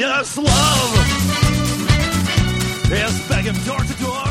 Yes, love is begging door to door.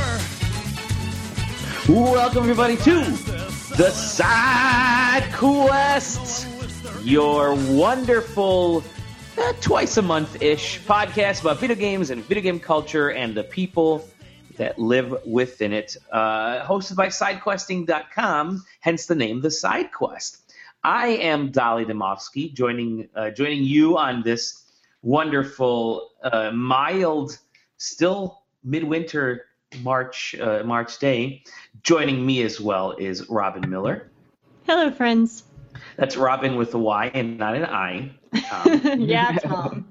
Welcome, everybody, to The Side Quest, your wonderful twice-a-month-ish podcast about video games and video game culture and the people that live within it. Hosted by SideQuesting.com, hence the name The Side Quest. I am Dolly Demovsky, joining you on this wonderful, mild, still midwinter March day. Joining me as well is Robin Miller. Hello, friends. That's Robin with a Y and not an I. Tom. Yeah, Tom.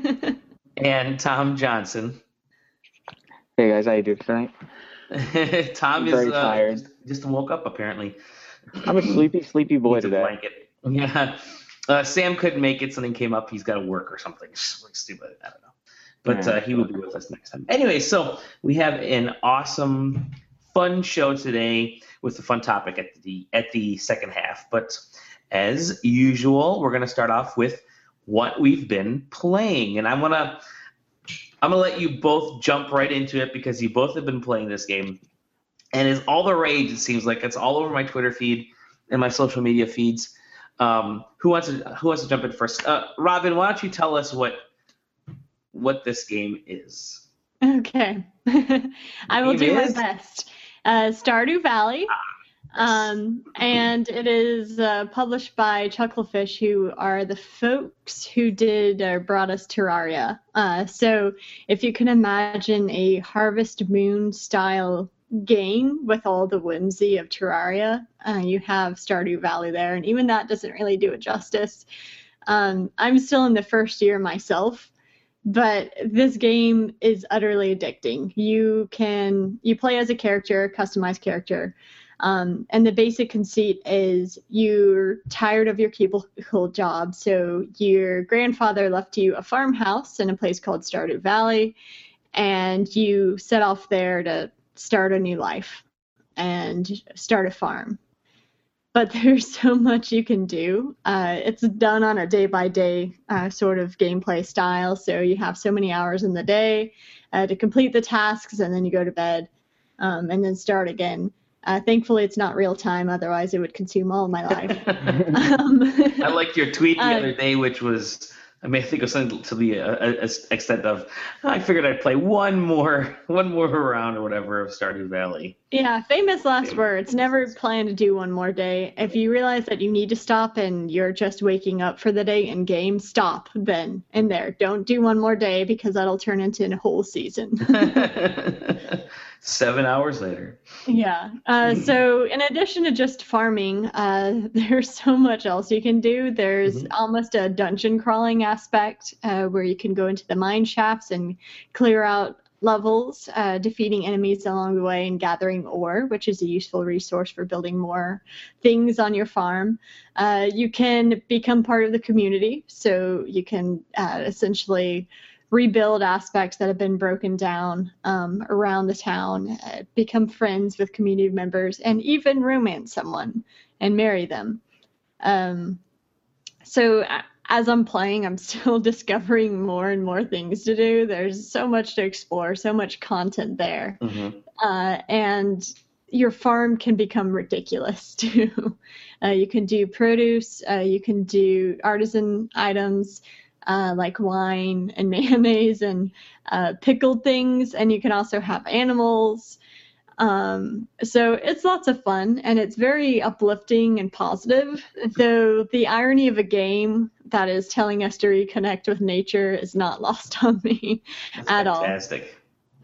And Tom Johnson. Hey guys, how you doing tonight? Tom Very tired. Just woke up apparently. I'm a sleepy boy Needs a today. blanket. Yeah. Sam couldn't make it. Something came up. He's got to work or something. Stupid. I don't know. But he will be with us next time. Anyway, so we have an awesome, fun show today with a fun topic at the second half. But as usual, we're going to start off with what we've been playing. And I'm gonna let you both jump right into it because you both have been playing this game. And it's all the rage, it seems like. It's all over my Twitter feed and my social media feeds. Who wants to jump in first? Robin, why don't you tell us what this game is? Okay. I will do my best. Stardew Valley. And it is published by Chucklefish, who are the folks who brought us Terraria. So if you can imagine a Harvest Moon style game with all the whimsy of Terraria, you have Stardew Valley there, and even that doesn't really do it justice. I'm still in the first year myself, but this game is utterly addicting. You play as a character, customized character, and the basic conceit is you're tired of your cubicle job, so your grandfather left you a farmhouse in a place called Stardew Valley, and you set off there to start a new life and start a farm. But there's so much you can do. It's done on a day-by-day sort of gameplay style, so you have so many hours in the day to complete the tasks, and then you go to bed and then start again. Thankfully, it's not real time, otherwise it would consume all of my life. I liked your tweet the other day, which was, I think it was something to the extent of, I figured I'd play one more round or whatever of Stardew Valley. Yeah, famous last words. Never plan to do one more day. If you realize that you need to stop and you're just waking up for the day in game, stop then and there. Don't do one more day because that'll turn into a whole season. 7 hours later. Yeah. So in addition to just farming, there's so much else you can do. There's almost a dungeon crawling aspect where you can go into the mine shafts and clear out levels, defeating enemies along the way and gathering ore, which is a useful resource for building more things on your farm. You can become part of the community, so you can essentially rebuild aspects that have been broken down around the town, become friends with community members, and even romance someone and marry them. So as I'm playing, I'm still discovering more and more things to do. There's so much to explore, so much content there. And your farm can become ridiculous too. You can do produce, you can do artisan items, like wine and mayonnaise and pickled things, and you can also have animals. So it's lots of fun, and it's very uplifting and positive, though the irony of a game that is telling us to reconnect with nature is not lost on me at all. Fantastic.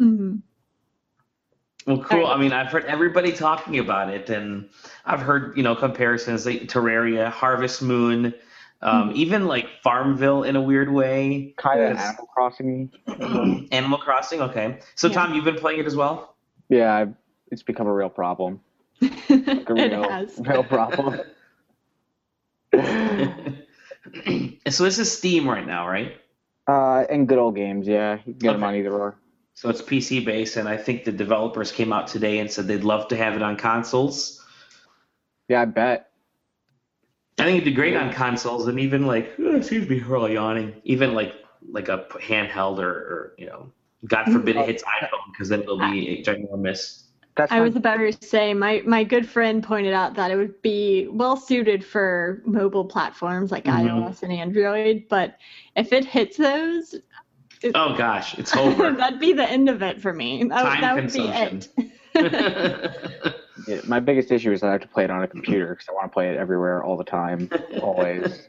Well, cool. I mean, I've heard everybody talking about it, and I've heard, comparisons like Terraria, Harvest Moon, even like Farmville in a weird way. Kind of Animal Crossing. Animal Crossing, okay. So, yeah. Tom, you've been playing it as well? Yeah, it's become a real problem. Like a real problem. So this is Steam right now, right? And Good Old Games, yeah. You can get them on either or. So it's PC based, and I think the developers came out today and said they'd love to have it on consoles. Yeah, I bet. I think it'd be great on consoles, and even like, excuse me, we're all yawning. Even like like a handheld or God forbid it hits iPhone, because then it'll be ginormous. I was about to say, my good friend pointed out that it would be well suited for mobile platforms like iOS and Android, but if it hits those, oh gosh, it's over. That'd be the end of it for me. That would be it. Yeah, my biggest issue is I have to play it on a computer because I want to play it everywhere, all the time, always.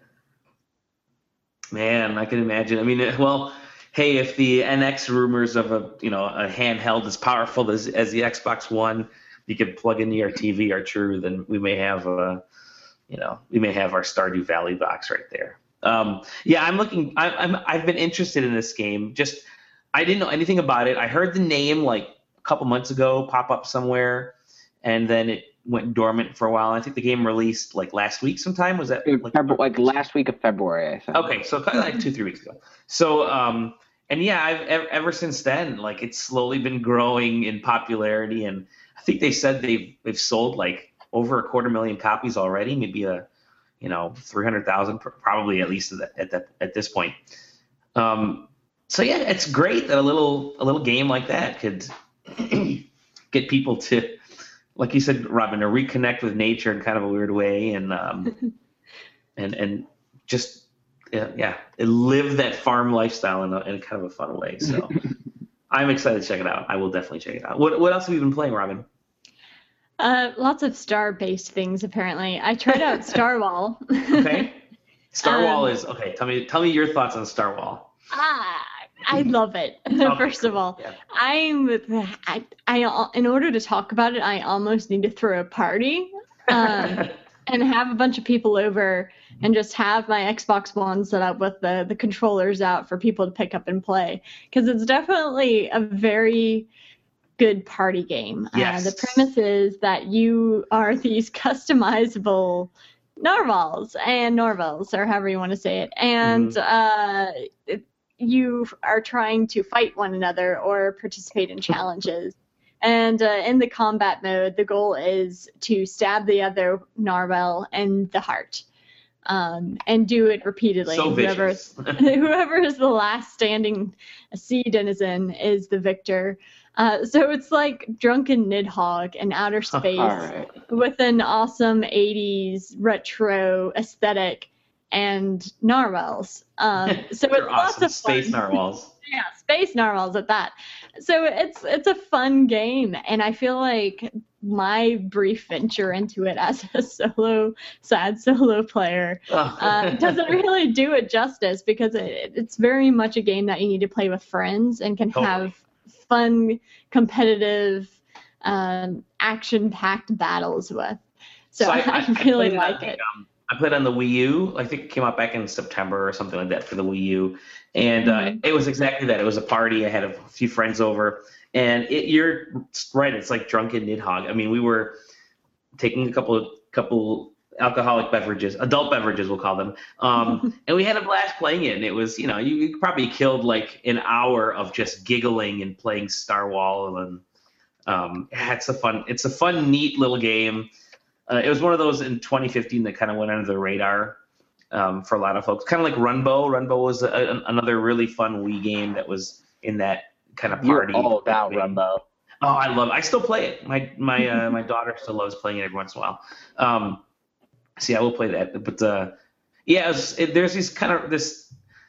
Man, I can imagine. I mean, well, hey, if the NX rumors of a handheld as powerful as the Xbox One you could plug into your TV are true, then we may have our Stardew Valley box right there. Yeah, I'm looking. I've been interested in this game. Just I didn't know anything about it. I heard the name like a couple months ago pop up somewhere, and then it went dormant for a while. I think the game released like last week sometime. Was that like last week of February? I think. Okay, so kind of like 2-3 weeks ago. So and yeah, I've ever since then, like it's slowly been growing in popularity, and I think they said they've sold like over 250,000 copies already, maybe 300,000 probably, at least at this point. So yeah, it's great that a little game like that could get people to, like you said, Robin, to reconnect with nature in kind of a weird way, and just live that farm lifestyle in kind of a fun way. So I'm excited to check it out. I will definitely check it out. What else have you been playing, Robin? Lots of star-based things, apparently. I tried out Starwall. Okay. Starwall is okay. Tell me your thoughts on Starwall. I love it. First of all, yeah. In order to talk about it, I almost need to throw a party and have a bunch of people over and just have my Xbox One set up with the controllers out for people to pick up and play, because it's definitely a very good party game. Yes. The premise is that you are these customizable narwhals, or however you want to say it, and you are trying to fight one another or participate in challenges. And in the combat mode, the goal is to stab the other narwhal in the heart, and do it repeatedly. So vicious. Whoever is the last standing sea denizen is the victor. So it's like Drunken Nidhogg in outer space with an awesome 80s retro aesthetic and narwhals. So it's lots of fun. Space narwhals. Yeah, space narwhals at that. So it's a fun game, and I feel like my brief venture into it as a sad solo player doesn't really do it justice, because it's very much a game that you need to play with friends and can have fun, competitive, action-packed battles with. So I really like it. I played on the Wii U. I think it came out back in September or something like that for the Wii U. And it was exactly that. It was a party. I had a few friends over. And you're right. It's like Drunken Nidhogg. I mean, we were taking a couple alcoholic beverages, adult beverages, we'll call them. And we had a blast playing it. And it was, you probably killed like an hour of just giggling and playing Starwall. And it's a fun, neat little game. It was one of those in 2015 that kind of went under the radar for a lot of folks. Kind of like Runbow. Runbow was another really fun Wii game that was in that kind of party. You're all about Runbow. Oh, I still play it. My daughter still loves playing it every once in a while. So yeah, we'll play that. But there's these kind of this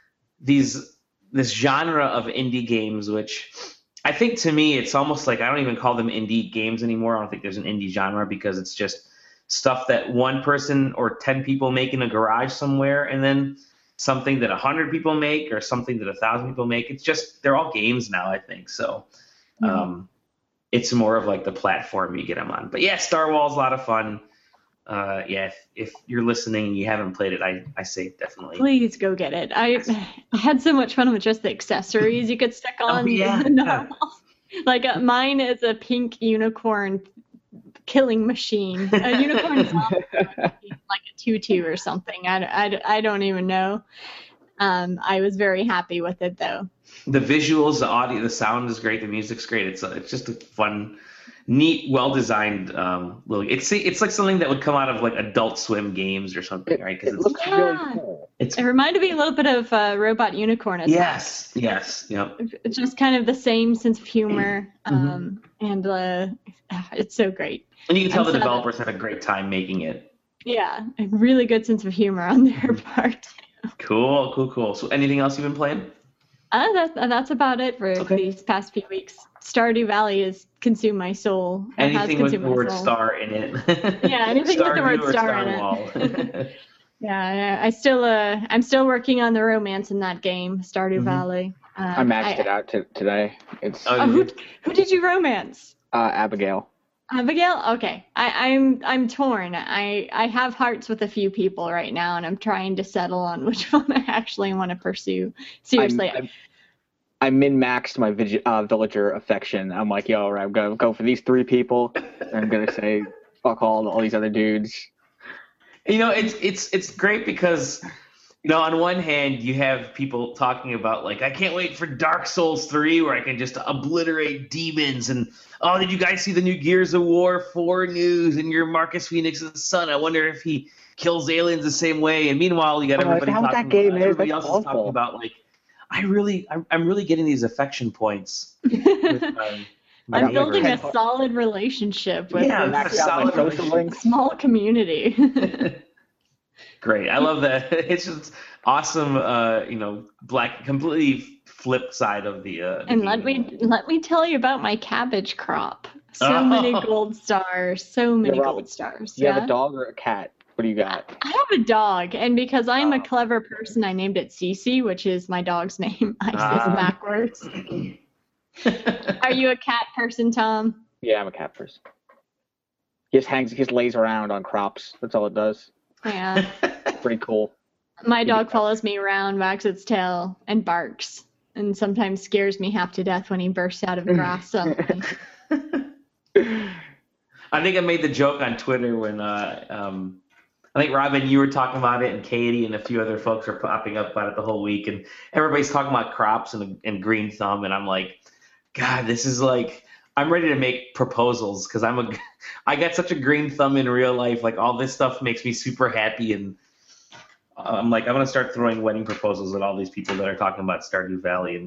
genre of indie games, which I think to me it's almost like I don't even call them indie games anymore. I don't think there's an indie genre, because it's just stuff that one person or 10 people make in a garage somewhere, and then something that 100 people make, or something that 1,000 people make. It's just, they're all games now, I think. So it's more of like the platform you get them on. But yeah, Starwall's a lot of fun. If you're listening and you haven't played it, I say definitely. Please go get it. I had so much fun with just the accessories you could stick on. The narwhals. Like mine is a pink unicorn killing machine. A unicorn zombie, like a tutu or something. I don't even know. I was very happy with it though. The visuals, the audio, the sound is great. The music's great. It's just a fun. neat, well-designed. Little. It's like something that would come out of like Adult Swim games or something, right? It looks really cool. It reminded me a little bit of Robot Unicorn. Yes, yep. It's just kind of the same sense of humor, and it's so great. And you can tell the developers had a great time making it. Yeah, a really good sense of humor on their part. Cool. So anything else you've been playing? That's about it for these past few weeks. Stardew Valley has consumed my soul. Anything with the word star in it. Yeah, anything with the word star in it. Yeah, I'm still working on the romance in that game, Stardew Valley. I maxed it out today. It's who did you romance? Abigail. Abigail? Okay. I'm torn. I have hearts with a few people right now, and I'm trying to settle on which one I actually want to pursue. Seriously. I min-maxed my villager affection. I'm like, yo, right, I'm going to go for these 3 people. And I'm going to say, fuck all these other dudes. It's great because, on one hand, you have people talking about, like, I can't wait for Dark Souls 3 where I can just obliterate demons. And, oh, did you guys see the new Gears of War 4 news? And you're Marcus Phoenix's son. I wonder if he kills aliens the same way. And meanwise, you got everybody everybody else is talking about, like, I'm really getting these affection points. I'm building a solid relationship with this small community. Great. I love that. It's just awesome, completely flip side of the and let me tell you about my cabbage crop. Many gold stars. Gold stars. You have a dog or a cat? What do you got? I have a dog, and because I'm a clever person, I named it Cece, which is my dog's name. I said backwards. Are you a cat person, Tom? Yeah, I'm a cat person. He just lays around on crops. That's all it does. Yeah. Pretty cool. My dog follows me around, wags its tail, and barks, and sometimes scares me half to death when he bursts out of the grass suddenly. I think I made the joke on Twitter when I think, Robin, you were talking about it, and Katie and a few other folks are popping up about it the whole week, and everybody's talking about crops and green thumb, and I'm like, God, this is like, I'm ready to make proposals because I got such a green thumb in real life. Like, all this stuff makes me super happy, and I'm like, I'm going to start throwing wedding proposals at all these people that are talking about Stardew Valley.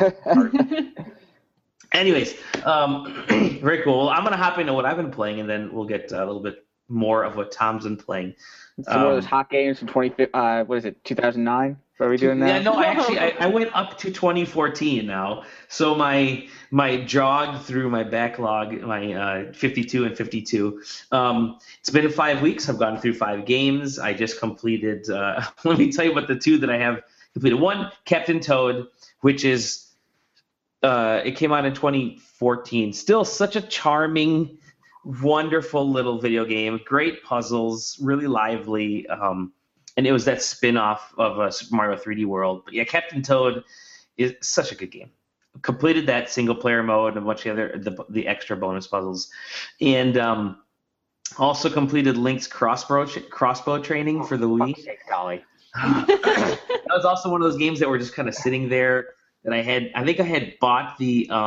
Anyways, very cool. Well, I'm going to hop into what I've been playing, and then we'll get a little bit more of what Tom's been playing. Some of those hot games from 2009? What are we doing now? Yeah, no, I went up to 2014 now. So my jog through my backlog, my 52 and 52. It's been 5 weeks. I've gone through 5 games. I just completed. Let me tell you about the 2 that I have completed. One, Captain Toad, which is it came out in 2014. Still such a charming, wonderful little video game. Great puzzles, really lively. And it was that spin-off of Super Mario 3D World. But yeah, Captain Toad is such a good game. Completed that single-player mode and a bunch of the extra bonus puzzles. And also completed Link's crossbow training for the Wii. Golly. That was also one of those games that were just kind of sitting there that I think I had bought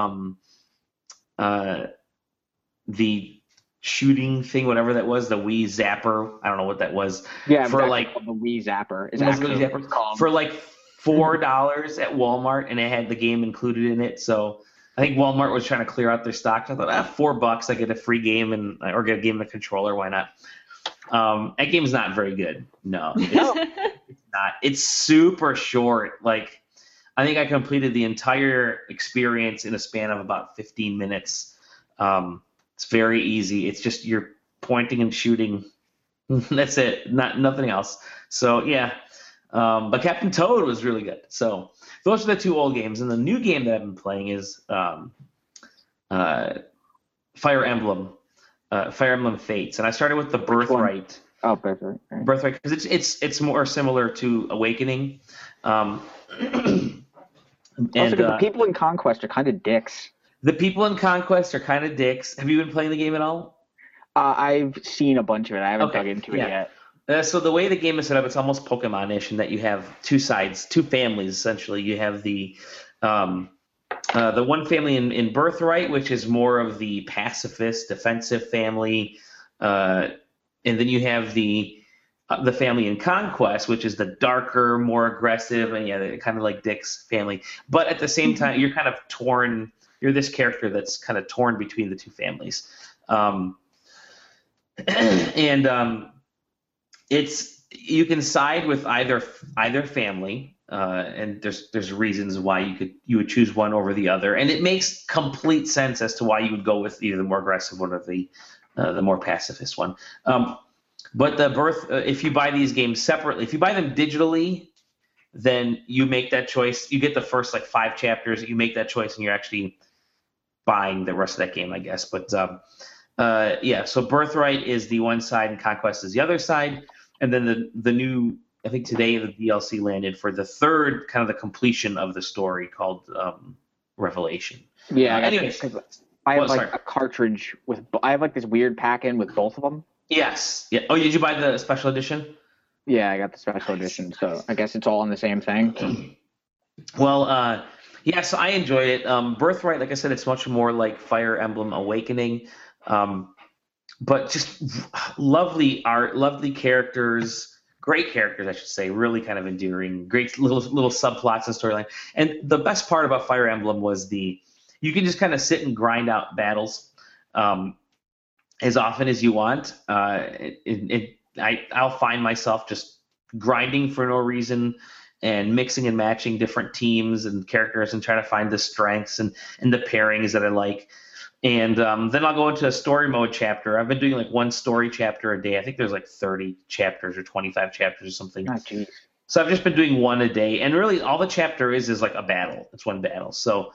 the shooting thing, whatever that was, the Wii Zapper. I don't know what that was. Yeah, for like the Wii Zapper. Is actually what it's called. For like $4 at Walmart, and it had the game included in it. So I think Walmart was trying to clear out their stock. I thought, $4, I get a free game or get a game of the controller. Why not? That game's not very good. No, it's not. It's super short. Like, I think I completed the entire experience in a span of about 15 minutes. It's very easy. It's just you're pointing and shooting. That's it. Nothing else. So yeah. But Captain Toad was really good. So those are the 2 old games. And the new game that I've been playing is Fire Emblem Fates. And I started with the Birthright. Oh, Birthright. Right. Birthright, because it's more similar to Awakening. The people in Conquest are kind of dicks. The people in Conquest are kind of dicks. Have you been playing the game at all? I've seen a bunch of it. I haven't dug into it yet. So the way the game is set up, it's almost Pokemon-ish in that you have 2 sides, 2 families, essentially. You have the the one family in Birthright, which is more of the pacifist, defensive family, and then you have the family in Conquest, which is the darker, more aggressive, and yeah, kind of like Dick's family. But at the same time, you're kind of torn. You're this character that's kind of torn between the two families, it's you can side with either family. And there's reasons why you would choose one over the other, and it makes complete sense as to why you would go with either the more aggressive one or the more pacifist one. But if you buy these games separately, if you buy them digitally, then you make that choice. You get the first like 5 chapters, you make that choice, and you're actually buying the rest of that game, I guess. But yeah, so Birthright is the one side, and Conquest is the other side, and then the new. I think today the DLC landed for the third kind of the completion of the story called Revelation. Yeah. Anyways, I have a cartridge with. I have like this weird pack-in with both of them. Yes. Yeah. Oh, did you buy the special edition? Yeah, I got the special edition, so I guess it's all in the same thing. Well, yeah. So I enjoy it. Birthright, like I said, it's much more like Fire Emblem Awakening, but just lovely art, lovely characters. Great characters, I should say, really kind of endearing, great little subplots and storyline. And the best part about Fire Emblem was you can just kind of sit and grind out battles as often as you want. I'll find myself just grinding for no reason and mixing and matching different teams and characters and trying to find the strengths and the pairings that I like. And then I'll go into a story mode chapter. I've been doing like one story chapter a day. I think there's like 30 chapters or 25 chapters or something. Oh, geez. So I've just been doing one a day. And really all the chapter is like a battle. It's one battle. So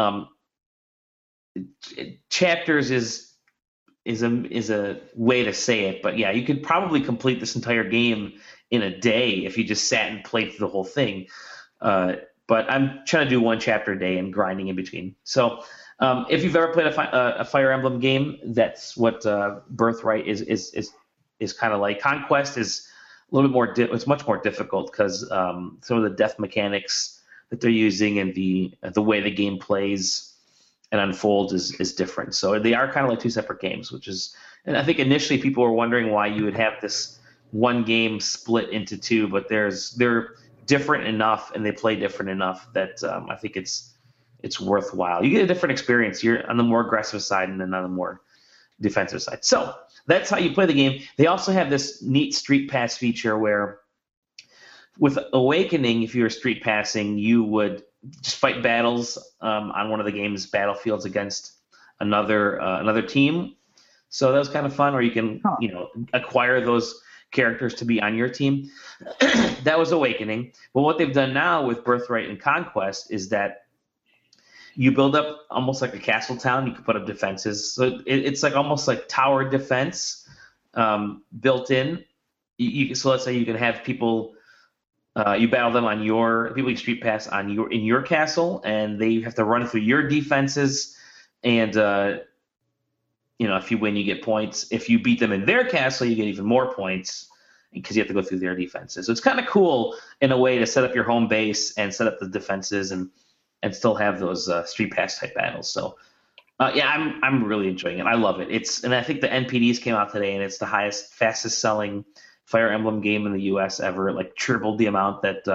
chapters is a way to say it. But yeah, you could probably complete this entire game in a day if you just sat and played through the whole thing. But I'm trying to do one chapter a day and grinding in between. So if you've ever played a Fire Emblem game, that's what Birthright is kind of like. Conquest is a little bit more. It's much more difficult because some of the death mechanics that they're using and the way the game plays and unfolds is different. So they are kind of like 2 separate games, and I think initially people were wondering why you would have this one game split into 2, but they're different enough and they play different enough that I think it's worthwhile. You get a different experience. You're on the more aggressive side and then on the more defensive side. So that's how you play the game. They also have this neat street pass feature where with Awakening, if you were street passing, you would just fight battles on one of the game's battlefields against another team. So that was kind of fun, or you can acquire those characters to be on your team. That was Awakening. But what they've done now with Birthright and Conquest is that you build up almost like a castle town. You can put up defenses. So it's like almost like tower defense built in. So let's say you can have people, you battle them on people you street pass in your castle, and they have to run through your defenses. And if you win, you get points. If you beat them in their castle, you get even more points because you have to go through their defenses. So it's kind of cool in a way to set up your home base and set up the defenses and still have those street pass type battles. So yeah, I'm really enjoying it. I love it. And I think the NPDs came out today, and it's the fastest selling Fire Emblem game in the US ever. Like tripled the amount that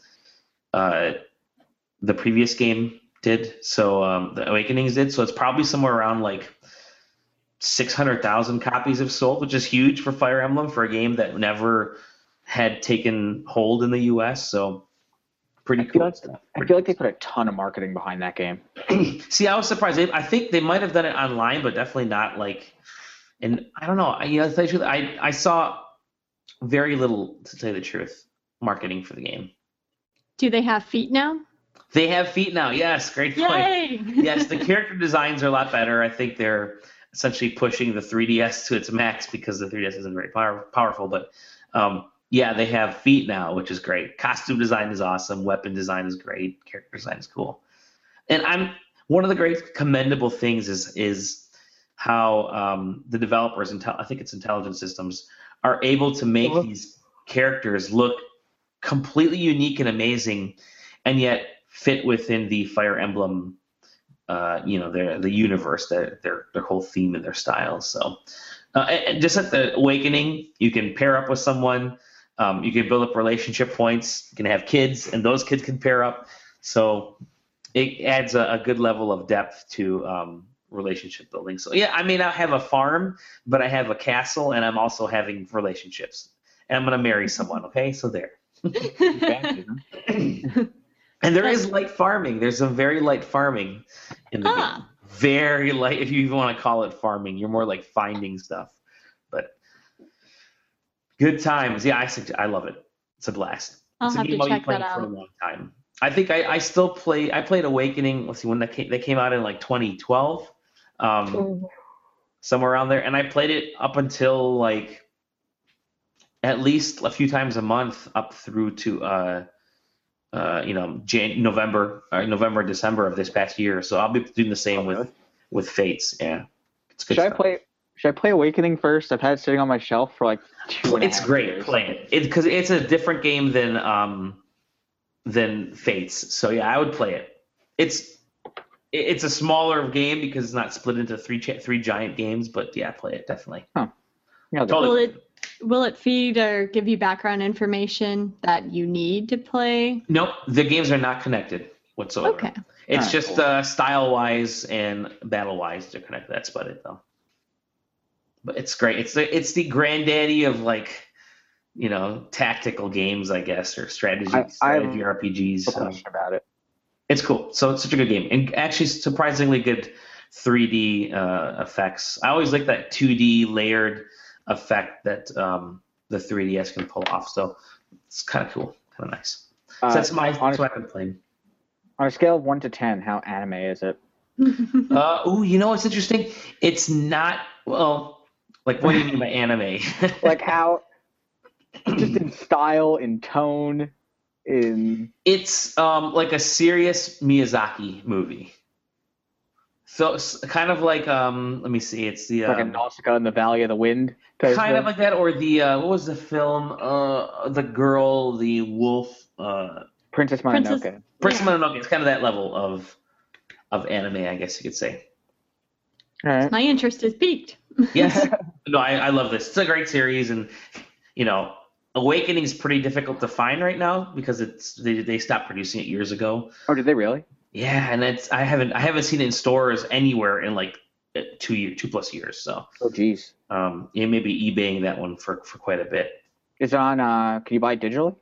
the previous game did. So the Awakenings did. So it's probably somewhere around like 600,000 copies have sold, which is huge for Fire Emblem for a game that never had taken hold in the US. So pretty cool stuff. I feel like they put a ton of marketing behind that game. See, I was surprised. I think they might have done it online, but definitely not like. And I don't know. To tell you the truth, I saw very little, to tell you the truth, marketing for the game. Do they have feet now? They have feet now. Yes, great point. Yay! Yes, the character designs are a lot better. I think they're essentially pushing the 3DS to its max because the 3DS isn't very powerful, but. Yeah, they have feet now, which is great. Costume design is awesome. Weapon design is great. Character design is cool. And one of the great commendable things is how the developers, I think it's Intelligent Systems, are able to make these characters look completely unique and amazing, and yet fit within the Fire Emblem the universe, their whole theme and their style. So, and just at the Awakening, you can pair up with someone. You can build up relationship points. You can have kids, and those kids can pair up. So it adds a good level of depth to relationship building. So yeah, I may not have a farm, but I have a castle, and I'm also having relationships. And I'm going to marry someone. Okay, so there. And there is light farming. There's some very light farming in the game. Very light, if you even want to call it farming. You're more like finding stuff. But good times. Yeah, I love it. It's a blast. I'll have to check that out. For a long time. I think I still play. I played Awakening. Let's see, when they came out in like 2012, somewhere around there, and I played it up until like at least a few times a month up through to November, December of this past year. So I'll be doing the same with Fates. Yeah, it's good. Should I play Awakening first? I've had it sitting on my shelf for like 2.5 It's great. years. Play it because it's a different game than Fates. So yeah, I would play it. It's a smaller game because it's not split into three giant games. But yeah, play it definitely. Huh. Yeah, totally. Will it feed or give you background information that you need to play? Nope, the games are not connected whatsoever. Okay. It's just style-wise and battle-wise they're connected. That's about it, though. But it's great. It's the granddaddy of like, tactical games, I guess, or strategy RPGs. About it. It's cool. So it's such a good game, and actually surprisingly good 3D effects. I always like that 2D layered effect that the 3DS can pull off. So it's kind of cool, kind of nice. So that's what I've been playing. On a scale of 1 to 10, how anime is it? What's interesting? It's not, well, like, what do you mean by anime? Like how, just in style, in tone, in... It's like a serious Miyazaki movie. So it's kind of like, let me see, it's the... like a Nausicaa in the Valley of the Wind? Kind of like that, or the, what was the film? The girl, the wolf... Princess Mononoke. Princess Mononoke. It's kind of that level of anime, I guess you could say. All right. My interest is piqued. Yes. No, I love this. It's a great series, and Awakening is pretty difficult to find right now because they stopped producing it years ago. Oh, did they really? Yeah, and I haven't seen it in stores anywhere in like 2 plus years. So. Oh, geez. Maybe eBaying that one for quite a bit. Is it on? Can you buy it digitally?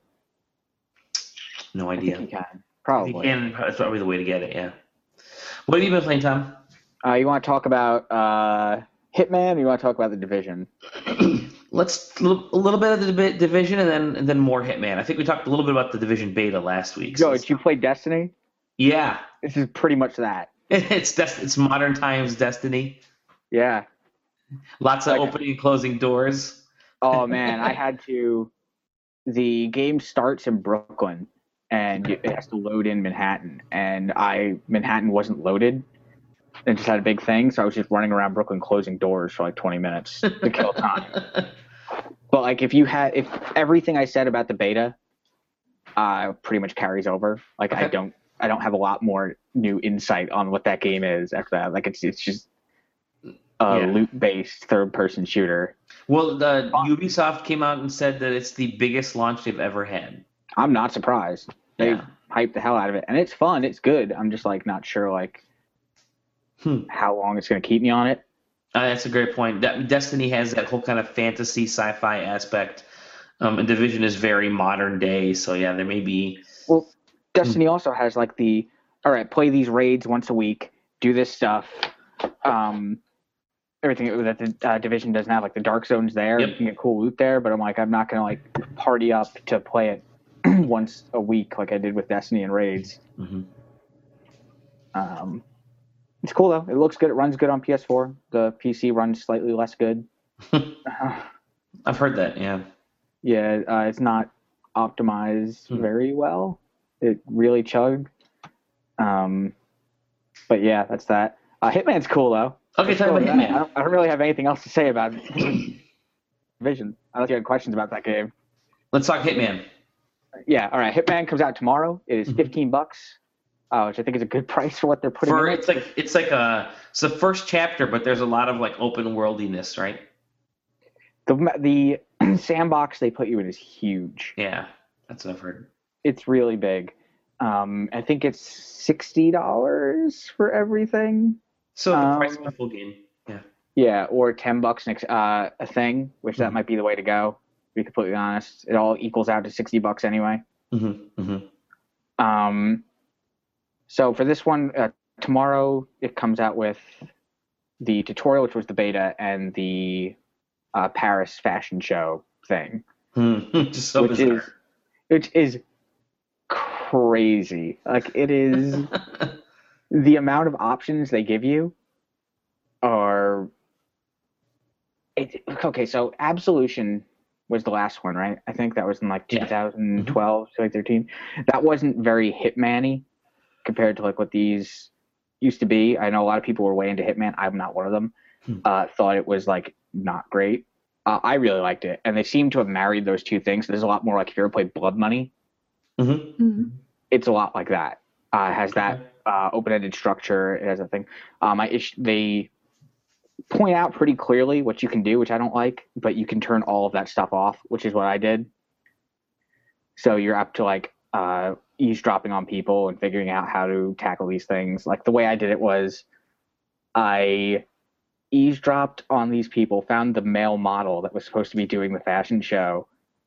No idea. I think you can. Probably. You can. That's probably the way to get it. Yeah. What have you been playing, Tom? You want to talk about Hitman, or you want to talk about The Division? Let's a little bit of the Division and then more Hitman. I think we talked a little bit about the Division beta last week. Yo, did you play Destiny? Yeah. This is pretty much that. It's modern times Destiny. Yeah. Lots of opening and closing doors. Oh man, I had to. The game starts in Brooklyn, and it has to load in Manhattan, and Manhattan wasn't loaded. It just had a big thing, so I was just running around Brooklyn closing doors for like 20 minutes to kill time. But like if everything I said about the beta pretty much carries over. Like I don't have a lot more new insight on what that game is after that. Like it's just a loot-based third-person shooter. Well, Ubisoft came out and said that it's the biggest launch they've ever had. I'm not surprised. They hyped the hell out of it, and it's fun. It's good. I'm just like not sure how long it's going to keep me on it. That's a great point. Destiny has that whole kind of fantasy sci-fi aspect, and Division is very modern day. So yeah, there may be. Well, Destiny also has like all right, play these raids once a week, do this stuff. Everything that the Division doesn't have, like the dark zones there. Yep. You can get cool loot there, but I'm not going to like party up to play it once a week like I did with Destiny and raids. Mm-hmm. It's cool though. It looks good. It runs good on PS4. The PC runs slightly less good. I've heard that. Yeah. Yeah, it's not optimized very well. It really chugged. But yeah, that's that. Hitman's cool though. Okay, talk about Hitman. I don't really have anything else to say about Division. Unless you had questions about that game. Let's talk Hitman. Yeah, all right. Hitman comes out tomorrow. It is $15. which I think is a good price for what they're putting in. It's the first chapter, but there's a lot of like open worldiness, right? The sandbox they put you in is huge. Yeah, that's what I've heard. It's really big. I think it's $60 for everything. So the price of a full game. Yeah. Yeah, or $10 next a thing, which that might be the way to go. To be completely honest, it all equals out to $60 anyway. So for this one, tomorrow it comes out with the tutorial, which was the beta, and the Paris fashion show thing, Just so which is crazy. Like, it is the amount of options they give you are. Okay, so Absolution was the last one, right? I think that was in like 2012, 2013. That wasn't very Hitman-y compared to like what these used to be. I know a lot of people were way into Hitman. I'm not one of them. Thought it was like not great. I really liked it, and they seem to have married those two things. There's a lot more like, if you ever played Blood Money, it's a lot like that. It has that open-ended structure. It has a thing. They point out pretty clearly what you can do, which I don't like, but you can turn all of that stuff off, which is what I did. So you're up to like eavesdropping on people and figuring out how to tackle these things. Like, the way I did it was I eavesdropped on these people, found the male model that was supposed to be doing the fashion show,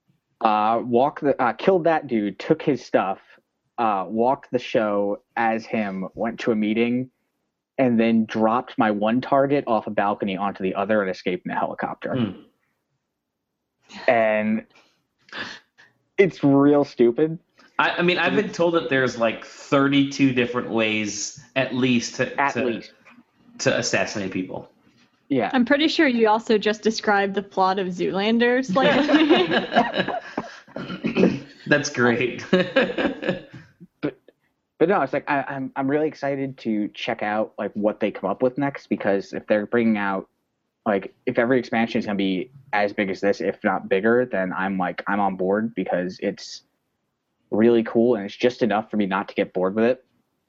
killed that dude, took his stuff, walked the show as him, went to a meeting, and then dropped my one target off a balcony onto the other and escaped in a helicopter. And it's real stupid. I mean, I've been told that there's like 32 different ways at least to assassinate people. Yeah. I'm pretty sure you also just described the plot of Zoolander slightly. That's great. But no, it's like I'm really excited to check out like what they come up with next, because if they're bringing out, like, if every expansion is going to be as big as this, if not bigger, then I'm on board, because it's really cool and it's just enough for me not to get bored with it.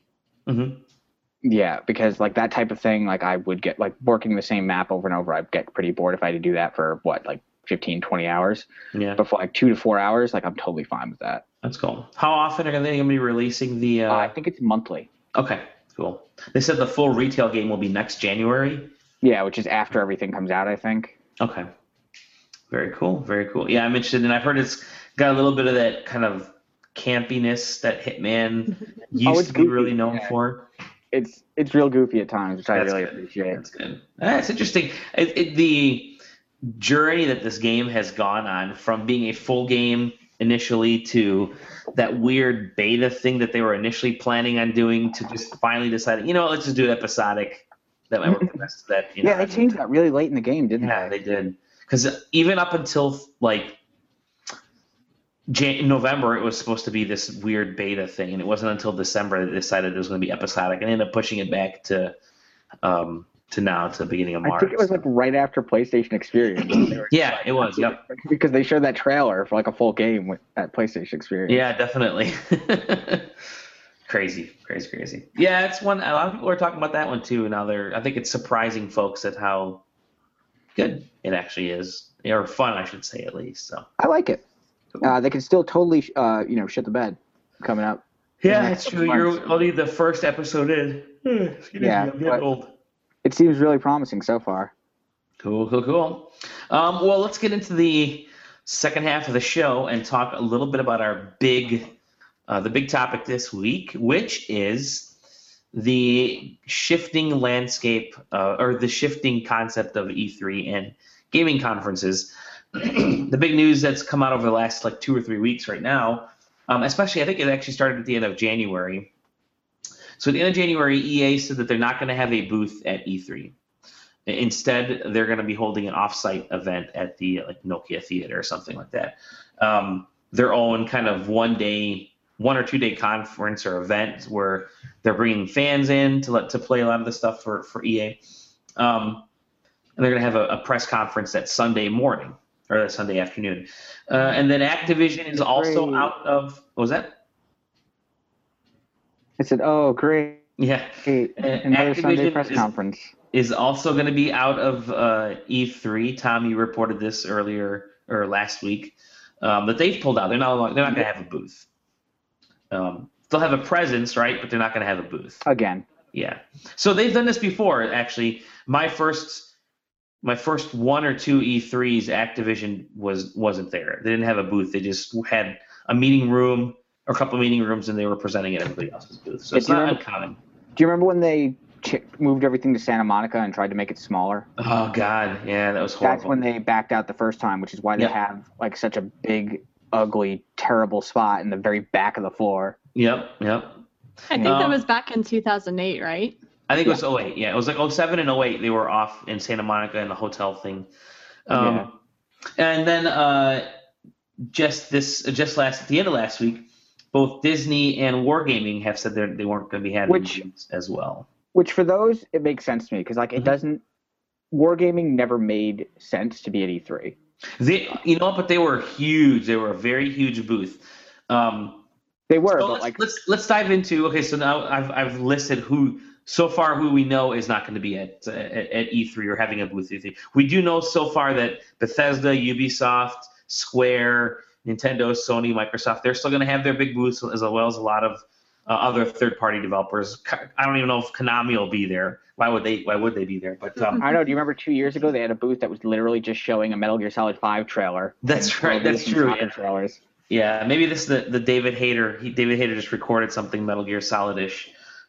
Yeah, because like that type of thing, like I would get, like, working the same map over and over, I'd get pretty bored if I had to do that for what, like 15, 20 hours. Yeah. But for like 2 to 4 hours, like, I'm totally fine with that. That's cool. How often are they going to be releasing the... I think it's monthly. Okay, cool. They said the full retail game will be next January. Yeah, which is after everything comes out, I think. Okay. Very cool, very cool. Yeah, I'm interested, and I've heard it's got a little bit of that kind of campiness that Hitman used to be really known for. It's real goofy at times, which I really appreciate. That's good. That's interesting. The journey that this game has gone on, from being a full game initially to that weird beta thing that they were initially planning on doing, to just finally deciding, let's just do it episodic. That might work the best. Yeah, they changed that really late in the game, didn't they? Yeah, they did. Because even up until like November, it was supposed to be this weird beta thing, and it wasn't until December that they decided it was going to be episodic, and ended up pushing it back to now, to the beginning of March. I think it was like right after PlayStation Experience. Yeah, it was. Yep. Because they showed that trailer for like a full game at PlayStation Experience. Yeah, definitely. Crazy. Yeah, it's one. A lot of people are talking about that one too. Now I think it's surprising folks at how good it actually is, or fun, I should say, at least. So I like it. Cool. They can still totally, shit the bed coming up. Yeah, that's true. You're only the first episode in. Yeah, I'm getting old. It seems really promising so far. Cool. Well, let's get into the second half of the show and talk a little bit about our the big topic this week, which is the shifting landscape, or the shifting concept of E3 and gaming conferences. The big news that's come out over the last like 2 or 3 weeks right now, especially I think it actually started at the end of January. So at the end of January, EA said that they're not going to have a booth at E3. Instead, they're going to be holding an off-site event at the Nokia Theater or something like that. Their own kind of 1 or 2 day conference or event where they're bringing fans in to play a lot of the stuff for EA. And they're going to have a press conference that Sunday morning or that Sunday afternoon. And then Activision is also out of, what was that? I said, "Oh, great! Yeah. Another Sunday Activision press conference." is also going to be out of E3. Tom, you reported this earlier or last week that they've pulled out. They're not going to have a booth. They'll have a presence, right? But they're not going to have a booth. Again. Yeah. So they've done this before, actually. My first one or two E3s, Activision wasn't there. They didn't have a booth. They just had a meeting room or a couple of meeting rooms, and they were presenting at everybody else's booth. So it's not uncommon. Do you remember when they moved everything to Santa Monica and tried to make it smaller? Oh God, yeah, that was horrible. That's when they backed out the first time, which is why they have like such a big, ugly, terrible spot in the very back of the floor. Yep. I think that was back in 2008, right? I think it was 08. Yeah, it was like 07 and 08. They were off in Santa Monica in the hotel thing. And then just at the end of last week, both Disney and Wargaming have said they weren't going to be having games as well. Which for those, it makes sense to me because like it doesn't. Wargaming never made sense to be at E3. But they were huge. They were a very huge booth. They were, so but let's dive into. Okay, so now I've listed who we know is not going to be at E3 or having a booth at E3. We do know so far that Bethesda, Ubisoft, Square, Nintendo, Sony, Microsoft, they're still going to have their big booths as well as a lot of other third-party developers. I don't even know if Konami will be there. Why would they be there? But I know. Do you remember 2 years ago they had a booth that was literally just showing a Metal Gear Solid 5 trailer? That's right. That's true. Yeah. Trailers. Yeah, maybe this is the David Hayter. David Hayter just recorded something Metal Gear Solid-ish.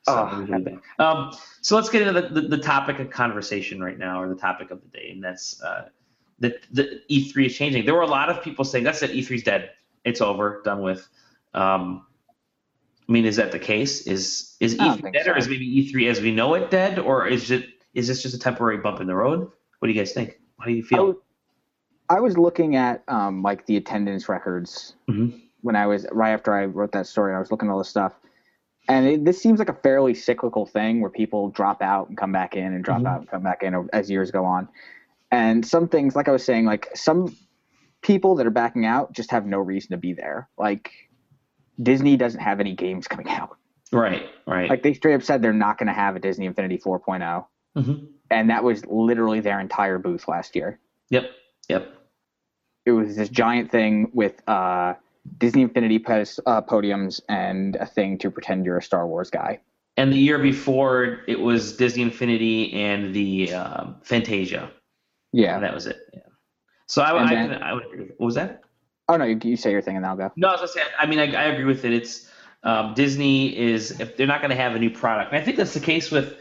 So let's get into the topic of conversation right now, or the topic of the day, and that's the E3 is changing. There were a lot of people saying that's it. E3's dead. It's over. Done with. I mean, is that the case? Is E3 dead, or is maybe E3 as we know it dead, or is this just a temporary bump in the road? What do you guys think? How do you feel? I was looking at like the attendance records when I was right after I wrote that story. I was looking at all this stuff, and this seems like a fairly cyclical thing where people drop out and come back in and drop out and come back in as years go on. And some things, like I was saying, like some people that are backing out just have no reason to be there. Like Disney doesn't have any games coming out. Right. Like they straight up said they're not going to have a Disney Infinity 4.0. And that was literally their entire booth last year. Yep. It was this giant thing with Disney Infinity podiums and a thing to pretend you're a Star Wars guy. And the year before, it was Disney Infinity and the Fantasia. Yeah. And that was it. Yeah. So I would agree. What was that? Oh, no, you say your thing and then I'll go. No, I was going to say, I mean, I agree with it. It's Disney if they're not going to have a new product. And I think that's the case with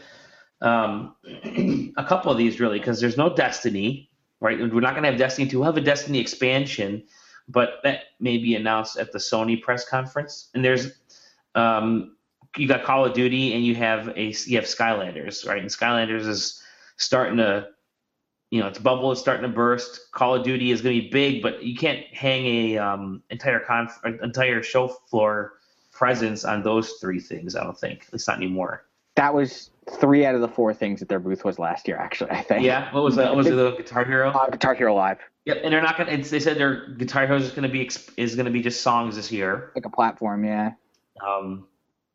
a couple of these, really, because there's no Destiny, right? We're not going to have Destiny 2. We'll have a Destiny expansion, but that may be announced at the Sony press conference. And there's you got Call of Duty and you have Skylanders, right? And Skylanders is starting to, its bubble is starting to burst. Call of Duty is going to be big, but you can't hang a entire show floor presence on those three things. I don't think, at least not anymore. That was 3 out of the 4 things that their booth was last year, actually, I think. Yeah, what was that? Was it the Guitar Hero? Guitar Hero Live. Yep, and they're not going to. They said their Guitar Hero is going to be just songs this year, like a platform, yeah. Go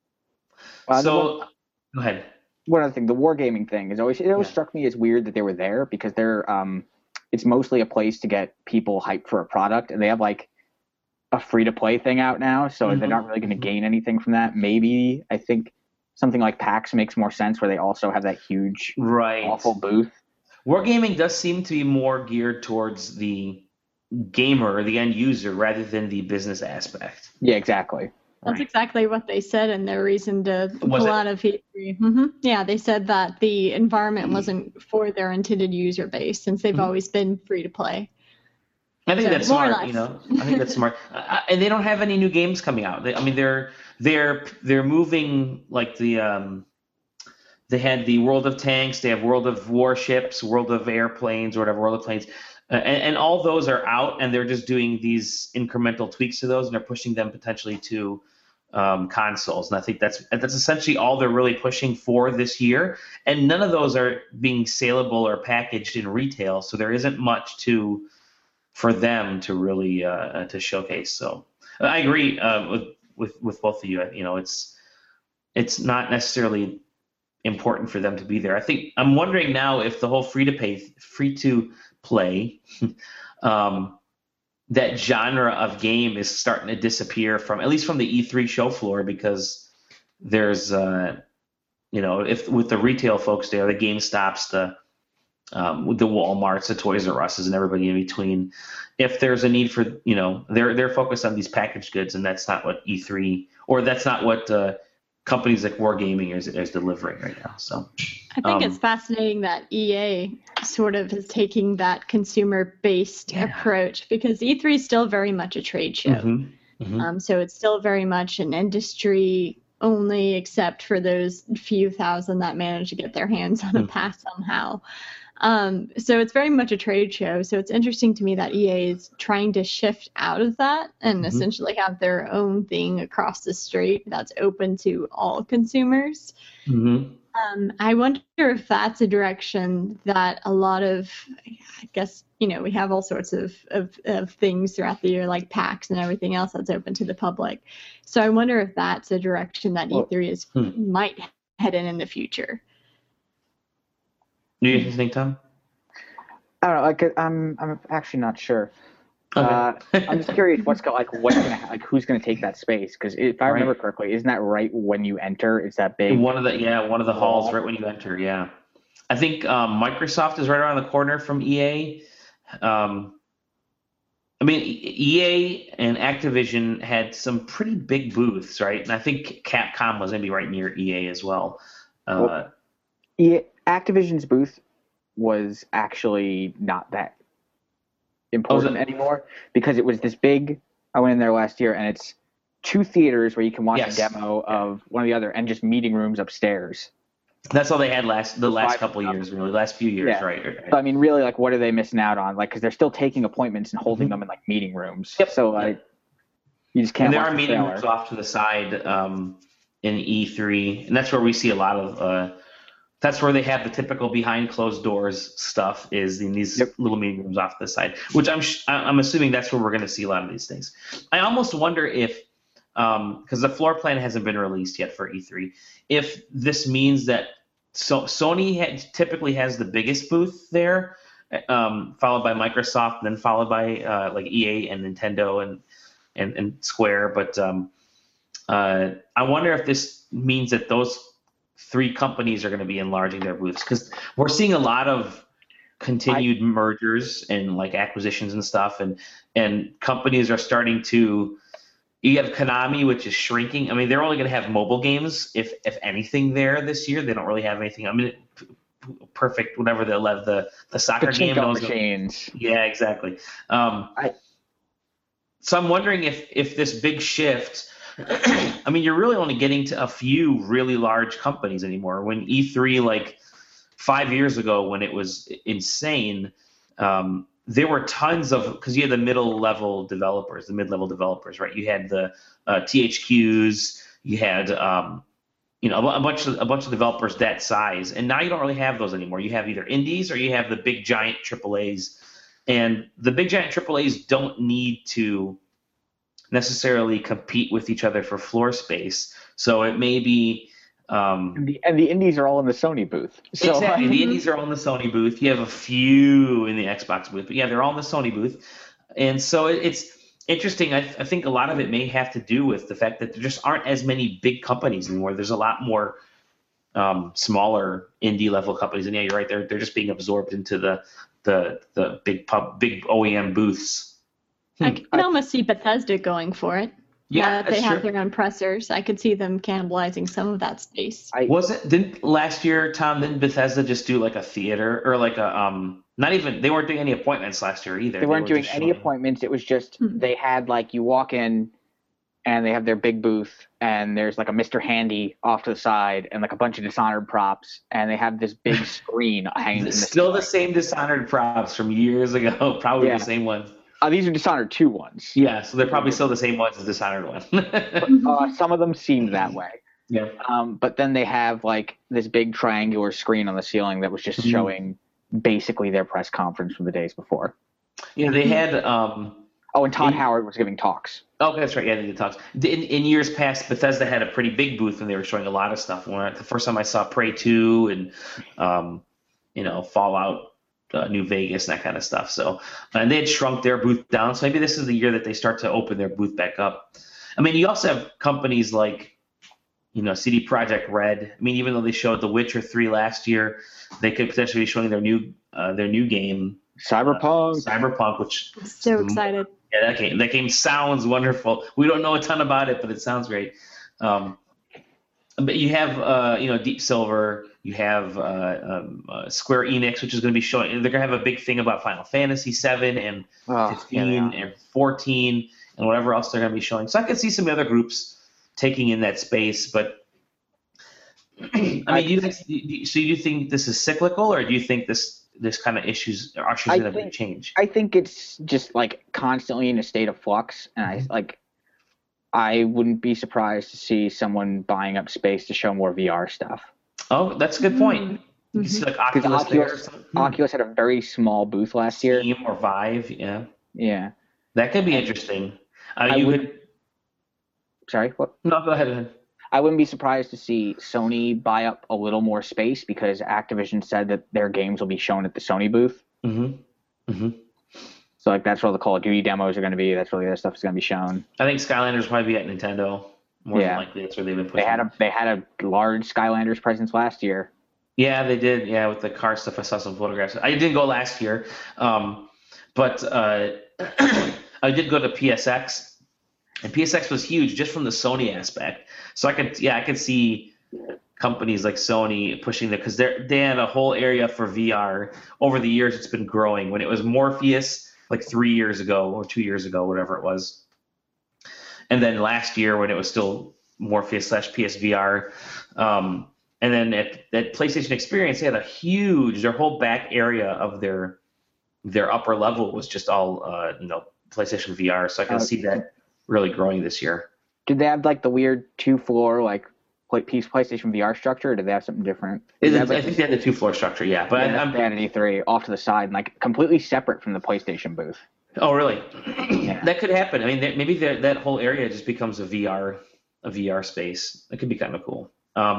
ahead. One other thing, the wargaming thing is always struck me as weird that they were there because they're it's mostly a place to get people hyped for a product, and they have like a free to play thing out now, so they're not really going to gain anything from that. Maybe I think something like PAX makes more sense where they also have that huge awful booth. Wargaming does seem to be more geared towards the gamer, the end user, rather than the business aspect. Yeah, exactly. That's exactly what they said in their reason to pull out of E3. Yeah, they said that the environment wasn't for their intended user base since they've always been free to play. I think that's smart. I think that's smart. And they don't have any new games coming out. They're moving like the. They had the World of Tanks. They have World of Warships, World of Airplanes, or whatever, World of Planes. And all those are out, and they're just doing these incremental tweaks to those, and they're pushing them potentially to consoles. And I think that's essentially all they're really pushing for this year. And none of those are being saleable or packaged in retail, so there isn't much for them to really to showcase. So I agree with both of you. It's it's not necessarily important for them to be there. I think I'm wondering now if the whole free to play that genre of game is starting to disappear from at least from the E3 show floor, because there's if with the retail folks there, the GameStops, with the Walmarts, the Toys R Us's, and everybody in between, if there's a need for, they're focused on these packaged goods, and that's not what E3, or that's not what companies like Wargaming is delivering right now. So I think it's fascinating that EA sort of is taking that consumer-based approach, because E3 is still very much a trade show. Mm-hmm. Mm-hmm. So it's still very much an industry only, except for those few thousand that manage to get their hands on a pass somehow. So it's very much a trade show. So it's interesting to me that EA is trying to shift out of that and essentially have their own thing across the street that's open to all consumers. Mm-hmm. I wonder if that's a direction that a lot of, I guess, we have all sorts of things throughout the year, like PAX and everything else that's open to the public. So I wonder if that's a direction that E3 might head in the future. Do you think, Tom? I don't know. I'm actually not sure. Okay. I'm just curious who's gonna take that space? Because if I remember correctly, isn't that right when you enter? It's that big. One of the halls right when you enter. Yeah, I think Microsoft is right around the corner from EA. EA and Activision had some pretty big booths, right? And I think Capcom was maybe right near EA as well. Activision's booth was actually not that important anymore, because it was this big. I went in there last year, and it's 2 theaters where you can watch a demo of one or the other, and just meeting rooms upstairs. That's all they had the last couple of years, really, last few years, right? So, really, what are they missing out on? Because they're still taking appointments and holding them in meeting rooms. Yep. So you just can't. And there are meeting rooms off to the side in E3, and that's where we see a lot of. That's where they have the typical behind closed doors stuff, is in these little meeting rooms off to the side, which I'm assuming that's where we're going to see a lot of these things. I almost wonder if, because the floor plan hasn't been released yet for E3, if this means that Sony typically has the biggest booth there, followed by Microsoft, then followed by EA and Nintendo and Square. But I wonder if this means that those 3 companies are going to be enlarging their booths, because we're seeing a lot of continued mergers and acquisitions and stuff, and companies are starting to. You have Konami, which is shrinking. They're only going to have mobile games, if anything, there this year. They don't really have anything. Perfect, whatever they'll have the soccer game. Machines. Yeah, exactly. So I'm wondering if this big shift. You're really only getting to a few really large companies anymore. When E3, 5 years ago, when it was insane, there were tons of, because you had the mid-level developers, right? You had the THQs, you had a bunch of developers that size, and now you don't really have those anymore. You have either indies or you have the big giant AAAs, and the big giant AAAs don't need to necessarily compete with each other for floor space. So it may be. And the indies are all in the Sony booth. So. Exactly. The indies are all in the Sony booth. You have a few in the Xbox booth, but they're all in the Sony booth. And so it's interesting. I think a lot of it may have to do with the fact that there just aren't as many big companies anymore. There's a lot more smaller indie level companies. And you're right. They're just being absorbed into the big OEM booths. I can almost see Bethesda going for it. Yeah, they have their own pressers. I could see them cannibalizing some of that space. Didn't last year, Tom, didn't Bethesda just do a theater or not even, they weren't doing any appointments last year either. They weren't doing any appointments. It was just, they had you walk in and they have their big booth, and there's a Mr. Handy off to the side and a bunch of Dishonored props, and they have this big screen hanging in the Still the same Dishonored props from years ago, probably the same ones. These are Dishonored 2 ones. Yeah, so they're probably still the same ones as Dishonored 1. Some of them seemed that way. Yeah. But then they have this big triangular screen on the ceiling that was just showing basically their press conference from the days before. Yeah, they had. And Todd Howard was giving talks. Okay, that's right. Yeah, the talks. In years past, Bethesda had a pretty big booth and they were showing a lot of stuff. The first time I saw Prey 2 and Fallout New Vegas and that kind of stuff. So, and they had shrunk their booth down. So maybe this is the year that they start to open their booth back up. I mean, you also have companies like, CD Projekt Red. I mean, even though they showed The Witcher 3 last year, they could potentially be showing their new game, Cyberpunk, which I'm so excited. Yeah, that game sounds wonderful. We don't know a ton about it, but it sounds great. But you have Deep Silver, you have Square Enix, which is going to be showing. They're going to have a big thing about Final Fantasy 7 and 15 and 14 and whatever else they're going to be showing. So I could see some other groups taking in that space, but I mean, do you think this is cyclical, or do you think this kind of issues are going to change? I think it's just like constantly in a state of flux, and I wouldn't be surprised to see someone buying up space to show more VR stuff. Oh, that's a good point. You see like Oculus had a very small booth last year. Steam or Vive, yeah. Yeah. That could be interesting. Sorry, what? No, go ahead. I wouldn't be surprised to see Sony buy up a little more space because Activision said that their games will be shown at the Sony booth. Mm-hmm. Mm-hmm. So that's where the Call of Duty demos are going to be. That's where the other stuff is going to be shown. I think Skylanders will probably be at Nintendo. More than likely, that's where they've been pushing. They had a large Skylanders presence last year. Yeah, they did. Yeah, with the car stuff, I saw some photographs. I didn't go last year, but I did go to PSX, and PSX was huge just from the Sony aspect. So I could see companies like Sony pushing because they had a whole area for VR. Over the years, it's been growing. When it was Morpheus, like 3 years ago or 2 years ago, whatever it was, and then last year when it was still Morpheus / PSVR, and then at PlayStation Experience, they had their whole back area of their upper level was just all PlayStation VR. So I can see that really growing this year. Did they have like the weird 2-floor PlayStation VR structure, or did they have something different? I think they had the 2-floor structure, yeah. But they had an E3 off to the side, and completely separate from the PlayStation booth. Oh, really? Yeah. That could happen. I mean, maybe that whole area just becomes a VR space. That could be kind of cool.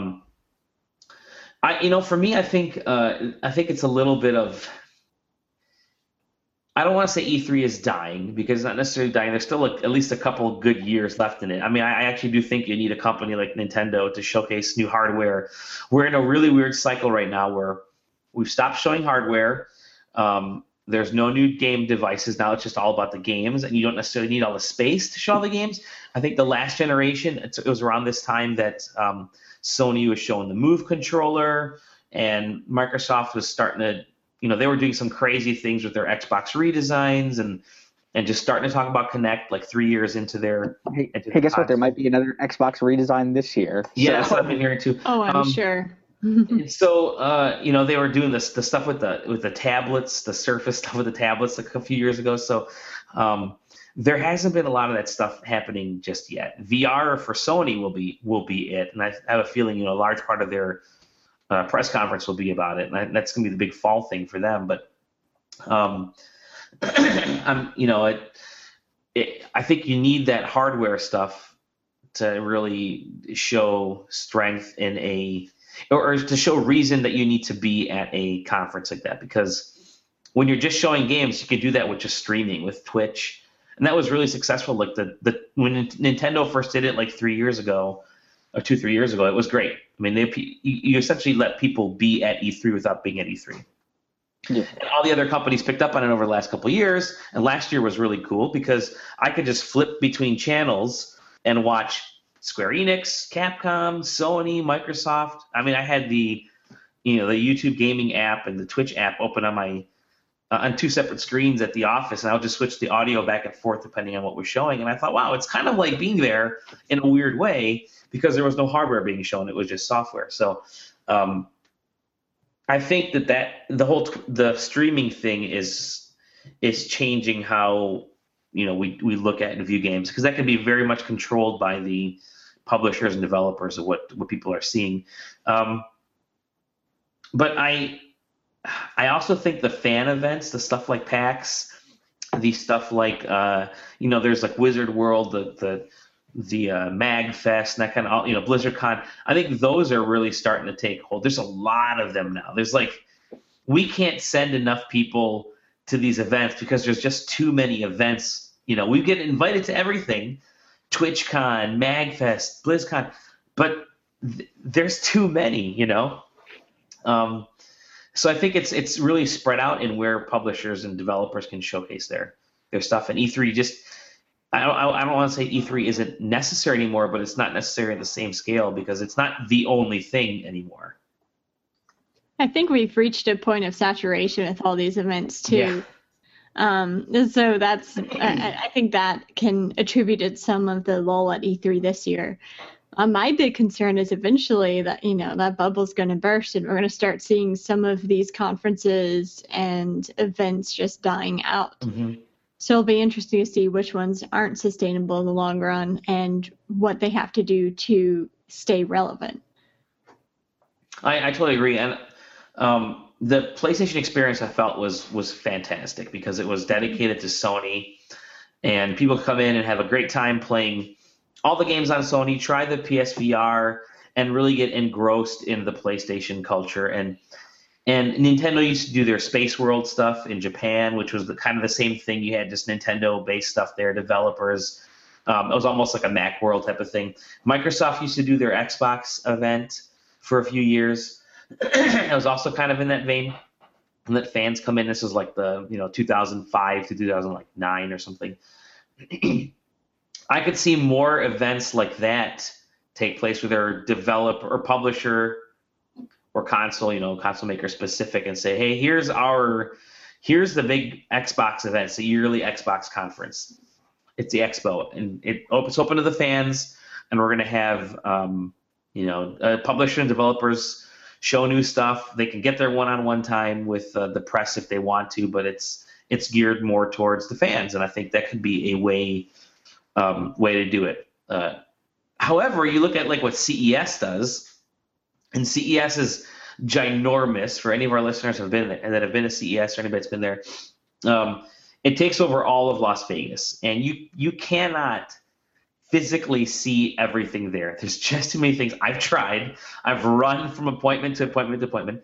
For me, I think it's a little bit of. I don't want to say E3 is dying because it's not necessarily dying. There's still at least a couple good years left in it. I mean, I actually do think you need a company like Nintendo to showcase new hardware. We're in a really weird cycle right now where we've stopped showing hardware. There's no new game devices. Now it's just all about the games, and you don't necessarily need all the space to show all the games. I think the last generation, it was around this time that Sony was showing the Move controller, and Microsoft was starting to, they were doing some crazy things with their Xbox redesigns and just starting to talk about Kinect like 3 years into their. Hey, guess what? There might be another Xbox redesign this year. Yeah, that's what I've been hearing too. Oh, I'm sure. So, they were doing the stuff with the tablets, the Surface stuff with the tablets like a few years ago. So, there hasn't been a lot of that stuff happening just yet. VR for Sony will be it, and I have a feeling a large part of their press conference will be about it, and that's going to be the big fall thing for them. But I think you need that hardware stuff to really show strength or to show reason that you need to be at a conference like that. Because when you're just showing games, you can do that with just streaming with Twitch. And that was really successful. Like when Nintendo first did it like 3 years ago, or 2-3 years ago, it was great. I mean, you essentially let people be at E3 without being at E3. Yeah. And all the other companies picked up on it over the last couple of years. And last year was really cool because I could just flip between channels and watch Square Enix, Capcom, Sony, Microsoft. I mean, I had the YouTube gaming app and the Twitch app open on on two separate screens at the office, and I would just switch the audio back and forth depending on what was showing. And I thought, wow, it's kind of like being there in a weird way because there was no hardware being shown; it was just software. So, I think that the streaming thing is changing how we look at and view games, because that can be very much controlled by the publishers and developers of what people are seeing. But I also think the fan events, the stuff like PAX, the stuff like there's like Wizard World, the Mag Fest, and that kind of BlizzardCon. I think those are really starting to take hold. There's a lot of them now. There's like we can't send enough people to these events because there's just too many events. We get invited to everything, TwitchCon, MagFest, BlizzCon, but there's too many. So I think it's really spread out in where publishers and developers can showcase their stuff. And E3 just I don't want to say E3 isn't necessary anymore, but it's not necessary at the same scale because it's not the only thing anymore. I think we've reached a point of saturation with all these events too. Yeah. So that's I think that can attribute some of the lull at E3 this year. My big concern is eventually that that bubble's going to burst and we're going to start seeing some of these conferences and events just dying out. Mm-hmm. So it'll be interesting to see which ones aren't sustainable in the long run and what they have to do to stay relevant. I totally agree. And the PlayStation experience I felt was fantastic because it was dedicated to Sony, and people come in and have a great time playing all the games on Sony, try the PSVR, and really get engrossed in the PlayStation culture. And Nintendo used to do their Space World stuff in Japan, which was kind of the same thing. You had just Nintendo-based stuff there, developers. It was almost like a Mac World type of thing. Microsoft used to do their Xbox event for a few years. It was also kind of in that vein. And that fans come in. This was like the 2005 to 2009 or something. I could see more events like that take place where they're developer or publisher or console maker specific, and say, hey, here's the big Xbox event. It's a yearly Xbox conference. It's the Expo, and it's open to the fans, and we're going to have publisher and developers show new stuff. They can get their one-on-one time with the press if they want to, but it's geared more towards the fans, and I think that could be a way to do it. However, you look at like what CES does, and CES is ginormous for any of our listeners that have been to CES or anybody that's been there. It takes over all of Las Vegas, and you cannot physically see everything there. There's just too many things. I've tried. I've run from appointment to appointment to appointment,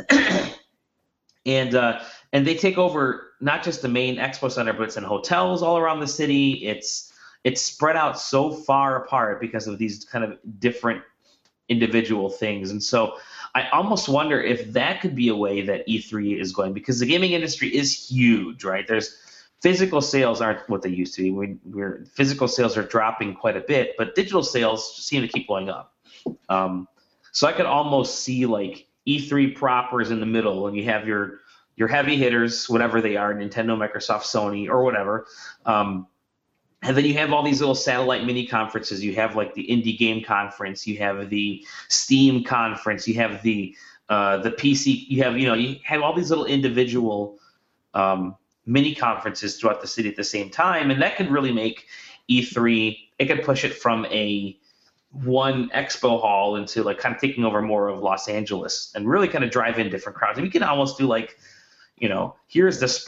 and they take over not just the main expo center, but it's in hotels all around the city. It's spread out so far apart because of these kind of different individual things. And so I almost wonder if that could be a way that E3 is going, because the gaming industry is huge, right? There's physical sales aren't what they used to be. Physical sales are dropping quite a bit, but digital sales seem to keep going up. So I could almost see like E3 proper is in the middle, and you have your heavy hitters, whatever they are, Nintendo, Microsoft, Sony, or whatever. And then you have all these little satellite mini conferences. You have like the indie game conference. You have the Steam conference. You have the PC. You have all these little individual mini conferences throughout the city at the same time, and that could really make E3. It could push it from one expo hall into like kind of taking over more of Los Angeles and really kind of drive in different crowds. And we can almost do like, here's the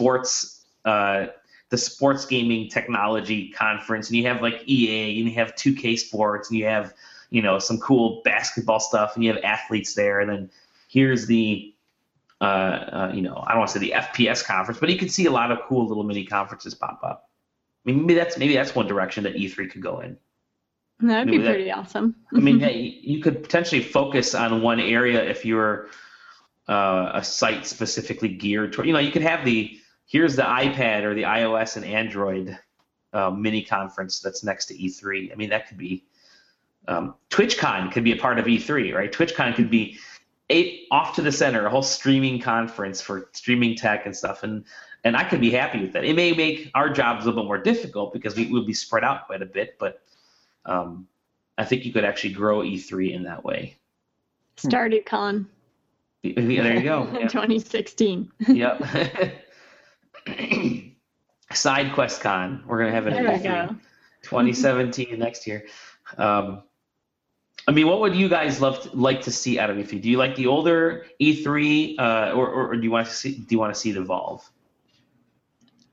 sports gaming technology conference, and you have like EA, and you have 2K Sports, and you have some cool basketball stuff, and you have athletes there, and then here's the I don't want to say the FPS conference, but you can see a lot of cool little mini conferences pop up. I mean, maybe that's one direction that E3 could go in. That'd be pretty awesome. I mean, you could potentially focus on one area if you're a site specifically geared toward. You could have here's the iPad or the iOS and Android mini conference that's next to E3. I mean, that could be TwitchCon could be a part of E3, right? TwitchCon could be off to the center, a whole streaming conference for streaming tech and stuff, and I could be happy with that. It may make our jobs a little bit more difficult because we will be spread out quite a bit, but I think you could actually grow E3 in that way. StardewCon. Yeah, there you go. In 2016. Yep. SideQuest Con. We're gonna have it in E3. 2017 next year. I mean, what would you guys like to see out of E3? Do you like the older E3, or do you want to see it evolve?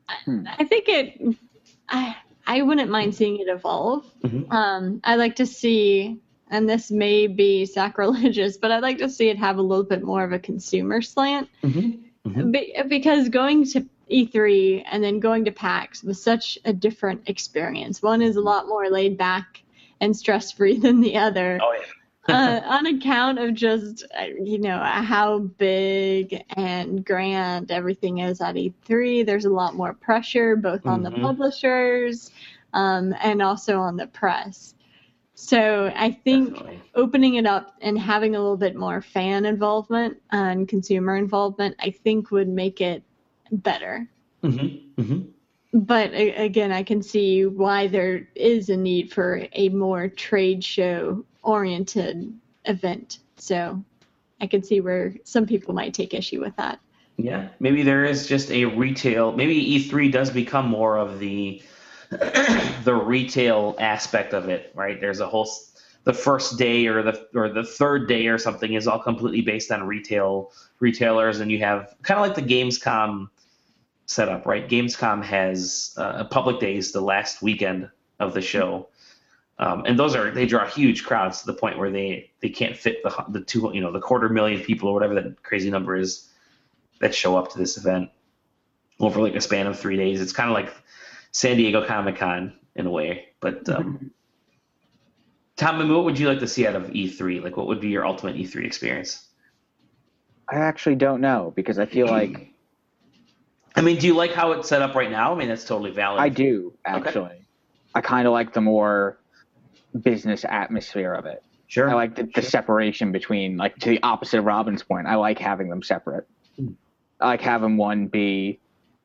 I think I wouldn't mind seeing it evolve. Mm-hmm. I like to see, and this may be sacrilegious, but I'd like to see it have a little bit more of a consumer slant. Mm-hmm. Mm-hmm. Because going to E3 and then going to PAX was such a different experience. One is a lot more laid back and stress-free than the other. Oh, yeah. On account of just, how big and grand everything is at E3, there's a lot more pressure both on the publishers and also on the press. So I think Definitely. opening it up and having a little bit more fan involvement and consumer involvement, I think would make it better. Mm-hmm. Mm-hmm. But again, I can see why there is a need for a more trade show oriented event. So I can see where some people might take issue with that. Yeah, maybe there is just a retail. Maybe E3 does become more of the retail aspect of it, right? There's the first day or the third day or something is all completely based on retailers, and you have kind of like the Gamescom setup, right? Gamescom has public days the last weekend of the show, and they draw huge crowds to the point where they can't fit the 250,000 people or whatever that crazy number is that show up to this event over like a span of 3 days. It's kind of like San Diego Comic-Con in a way. But Tom, what would you like to see out of E3? Like, what would be your ultimate E3 experience? I actually don't know, because I feel like... I mean, do you like how it's set up right now? I mean, that's totally valid. I do, actually. Okay. I kind of like the more business atmosphere of it. Sure. I like the separation between, like, to the opposite of Robin's point, I like having them separate. I like having one be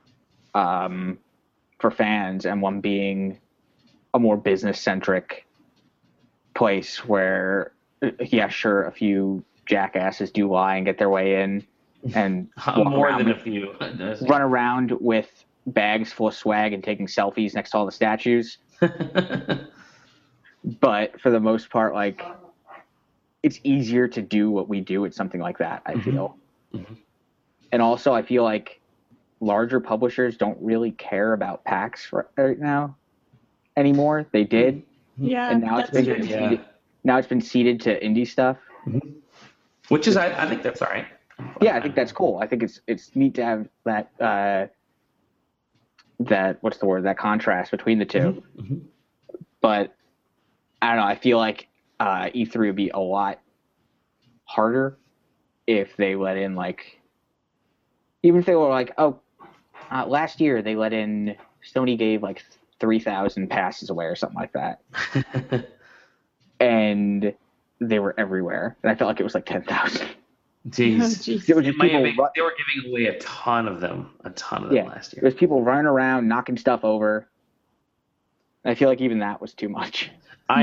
for fans and one being a more business-centric place where, yeah, sure, a few jackasses do lie and get their way in and more than a few. Run around with bags full of swag and taking selfies next to all the statues. But for the most part, like, it's easier to do what we do at something like that, I feel. Mm-hmm. And also, I feel like larger publishers don't really care about PAX right now anymore. They did. Yeah. And now it's been ceded to indie stuff. Mm-hmm. Which is, I think that's all right. Yeah, I think that's cool. I think it's neat to have that that contrast between the two. Mm-hmm. But I don't know. I feel like E3 would be a lot harder if they let in, like, even if they were like, last year they let in, Sony gave like 3,000 passes away or something like that. And they were everywhere. And I felt like it was like 10,000. Jeez. They were giving away a ton of them last year. There's people running around, knocking stuff over. And I feel like even that was too much.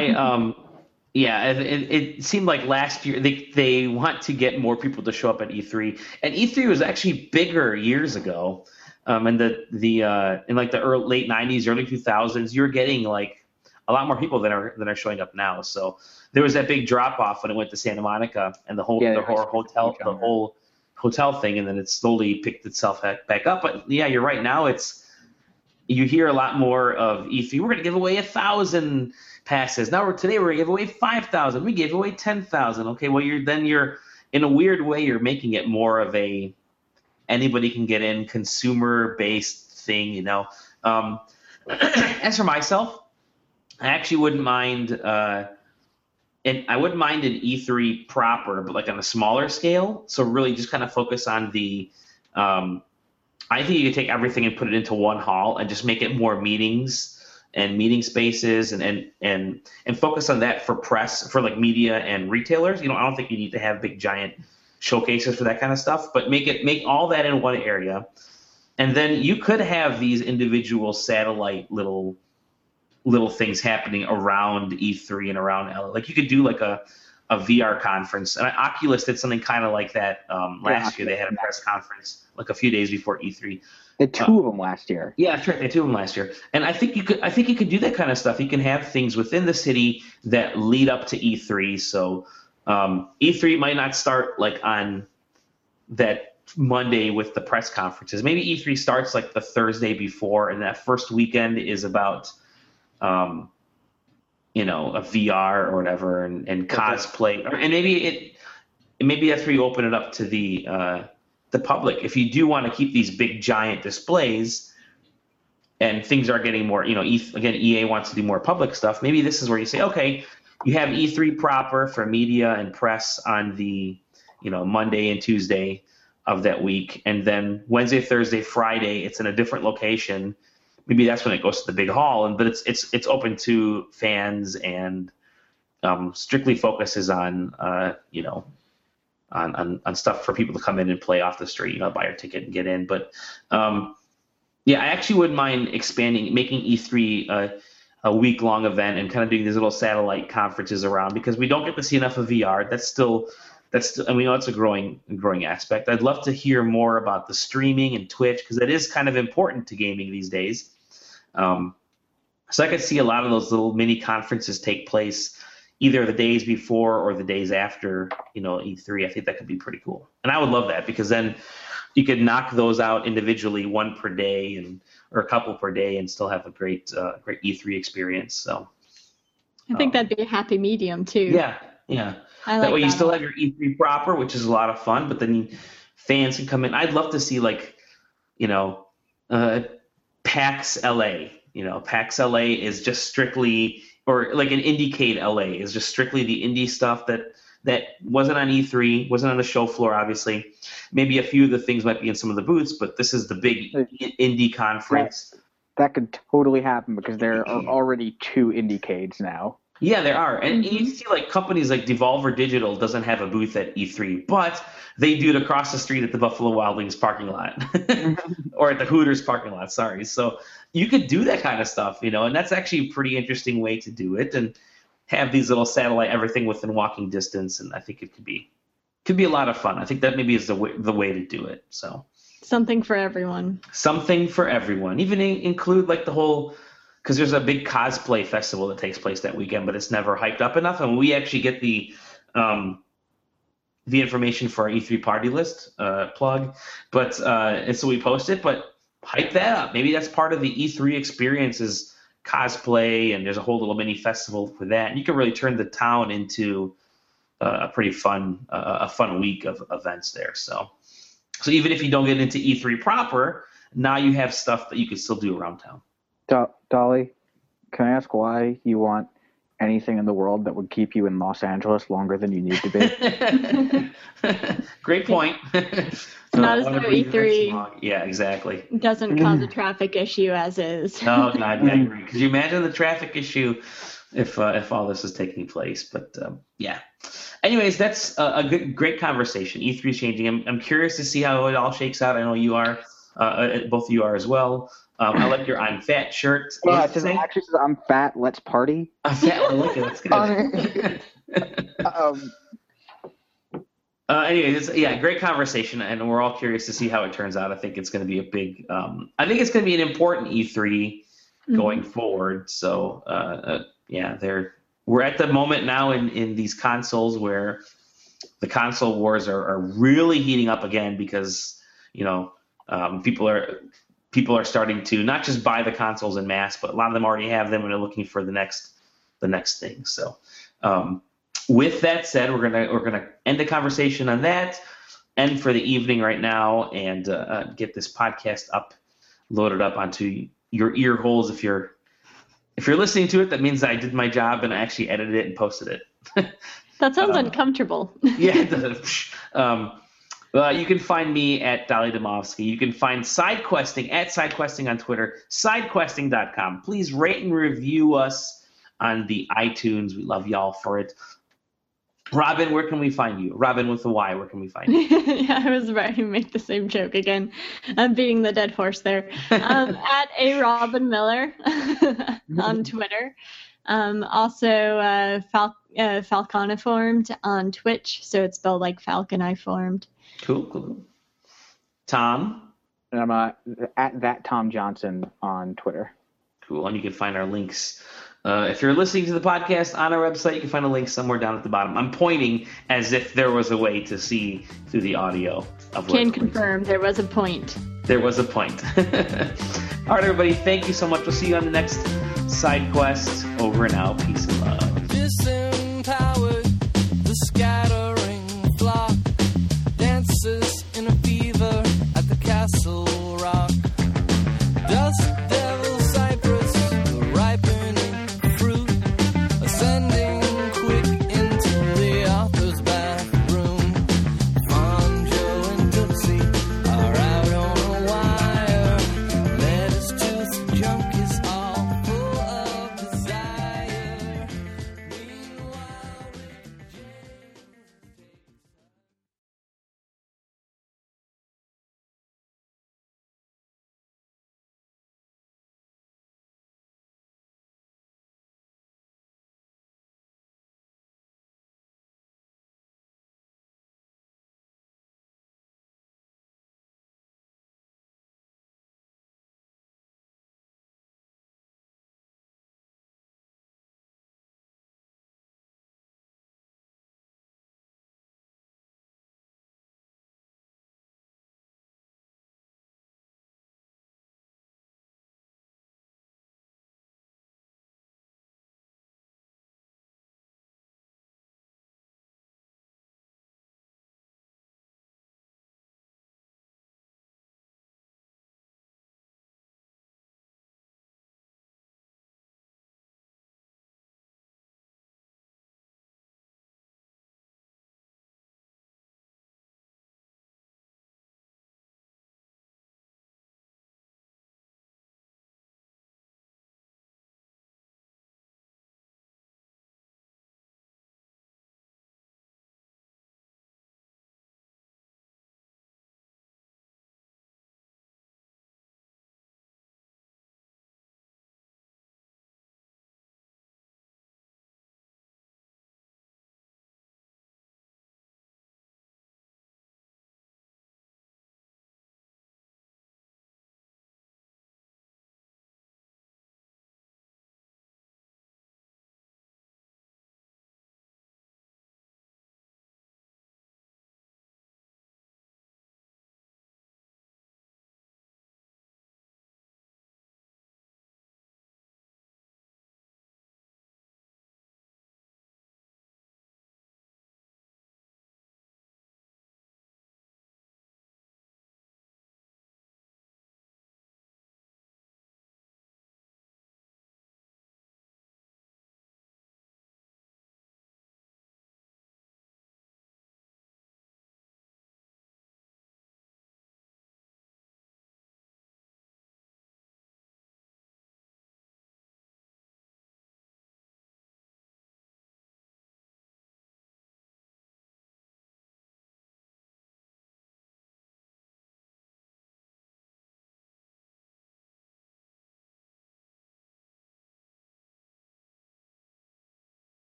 It seemed like last year they want to get more people to show up at E3, and E3 was actually bigger years ago. In like the late '90s, early 2000s, you're getting like a lot more people than are showing up now. So there was that big drop off when it went to Santa Monica and the whole hotel thing, and then it slowly picked itself back up. But yeah, you're right. Now you hear a lot more of E3. We're going to give away 1,000 passes. Today we're going to give away 5,000. We gave away 10,000. Okay, well you're in a weird way you're making it more of a anybody can get in consumer based thing. You know. As for myself, I actually wouldn't mind. And I wouldn't mind an E3 proper, but like on a smaller scale. So really just kind of focus on the. I think you could take everything and put it into one hall and just make it more meetings and meeting spaces and focus on that for press, for like media and retailers. I don't think you need to have big giant showcases for that kind of stuff, but make all that in one area. And then you could have these individual satellite little things happening around E3 and around LA. Like you could do like a VR conference. And Oculus did something kind of like that last year. They had a press conference like a few days before E3. They had two of them last year. Yeah, that's right. They had two of them last year. And I think you could do that kind of stuff. You can have things within the city that lead up to E3. So E3 might not start like on that Monday with the press conferences. Maybe E3 starts like the Thursday before, and that first weekend is about, a VR or whatever, and cosplay, and maybe that's where you open it up to the public. If you do want to keep these big giant displays, and things are getting more, again, EA wants to do more public stuff. Maybe this is where you say, okay, you have E3 proper for media and press on the, Monday and Tuesday of that week, and then Wednesday, Thursday, Friday, it's in a different location. Maybe that's when it goes to the big hall, but it's open to fans and strictly focuses on on stuff for people to come in and play off the street, buy your ticket and get in. But yeah, I actually wouldn't mind making E3 a week-long event and kind of doing these little satellite conferences around, because we don't get to see enough of VR. That's still, and we know it's a growing aspect. I'd love to hear more about the streaming and Twitch, because that is kind of important to gaming these days. So I could see a lot of those little mini conferences take place either the days before or the days after, E3. I think that could be pretty cool. And I would love that, because then you could knock those out individually, one per day or a couple per day, and still have a great E3 experience. So I think that'd be a happy medium too. Yeah. That way you still have your E3 proper, which is a lot of fun, but then fans can come in. I'd love to see PAX LA. PAX LA is just strictly, or like an Indiecade LA is just strictly the indie stuff that wasn't on E3, wasn't on the show floor, obviously. Maybe a few of the things might be in some of the booths, but this is the big indie conference. That could totally happen, because there are already 2 Indiecades now. Yeah, there are. And you see companies like Devolver Digital doesn't have a booth at E3, but they do it across the street at the Buffalo Wild Wings parking lot or at the Hooters parking lot, sorry. So you could do that kind of stuff, and that's actually a pretty interesting way to do it, and have these little satellite everything within walking distance. And I think it could be a lot of fun. I think that maybe is the way to do it. So something for everyone. Even include the whole, because there's a big cosplay festival that takes place that weekend, but it's never hyped up enough. And we actually get the information for our E3 party list plug, but and so we post it. But hype that up. Maybe that's part of the E3 experience is cosplay, and there's a whole little mini festival for that. And you can really turn the town into a pretty fun week of events there. So even if you don't get into E3 proper, now you have stuff that you can still do around town. Dolly, can I ask why you want anything in the world that would keep you in Los Angeles longer than you need to be? Great point. Not as though E3 exactly. doesn't cause a traffic issue as is. Oh, God, I agree. Could you imagine the traffic issue if all this is taking place? But, yeah. Anyways, that's a great conversation. E3 is changing. I'm curious to see how it all shakes out. I know you are. Both of you are as well. I like your I'm fat shirt. Well, it actually says I'm fat, let's party. I'm fat, I like it. That's good. Anyways, great conversation, and we're all curious to see how it turns out. I think it's going to be I think it's going to be an important E3 going forward. So, we're at the moment now in these consoles where the console wars are really heating up again, because people are starting to not just buy the consoles en masse, but a lot of them already have them and are looking for the next thing. So with that said, we're gonna end the conversation on that, end for the evening right now, and get this podcast loaded up onto your ear holes. If you're listening to it, that means that I did my job and I actually edited it and posted it. That sounds uncomfortable. Yeah, it does. You can find me at Dolly Domovsky. You can find SideQuesting at SideQuesting on Twitter, sidequesting.com. Please rate and review us on the iTunes. We love y'all for it. Robin, where can we find you? Robin with the Y, where can we find you? Yeah, I was about to make the same joke again. I'm beating the dead horse there. At A Robin Miller on Twitter. Also, Falconiformed on Twitch, so it's spelled like Falcon I formed. Cool. Tom? And I'm at that Tom Johnson on Twitter. Cool, and you can find our links. If you're listening to the podcast on our website, you can find a link somewhere down at the bottom. I'm pointing as if there was a way to see through the audio. of Can confirm there was a point. There was a point. All right, everybody. Thank you so much. We'll see you on the next side quest. Over and out. Peace and love. Disempowered, the scattering flock dances in a fever at the castle